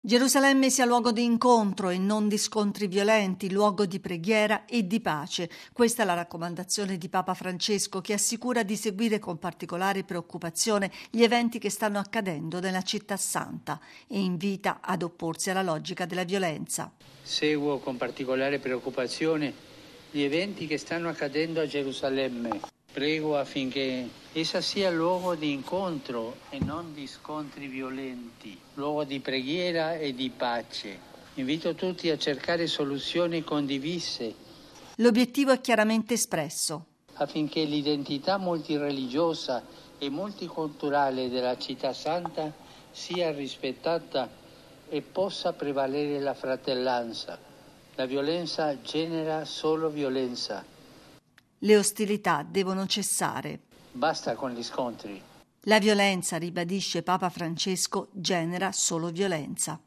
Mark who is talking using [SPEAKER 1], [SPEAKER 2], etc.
[SPEAKER 1] Gerusalemme sia luogo di incontro e non di scontri violenti, luogo di preghiera e di pace. Questa è la raccomandazione di Papa Francesco, che assicura di seguire con particolare preoccupazione gli eventi che stanno accadendo nella città santa e invita ad opporsi alla logica della violenza.
[SPEAKER 2] Seguo con particolare preoccupazione gli eventi che stanno accadendo a Gerusalemme. Prego affinché essa sia luogo di incontro e non di scontri violenti, luogo di preghiera e di pace. Invito tutti a cercare soluzioni condivise.
[SPEAKER 1] L'obiettivo è chiaramente espresso.
[SPEAKER 2] Affinché l'identità multireligiosa e multiculturale della città santa sia rispettata e possa prevalere la fratellanza. La violenza genera solo violenza.
[SPEAKER 1] Le ostilità devono cessare.
[SPEAKER 2] Basta con gli scontri.
[SPEAKER 1] La violenza, ribadisce Papa Francesco, genera solo violenza.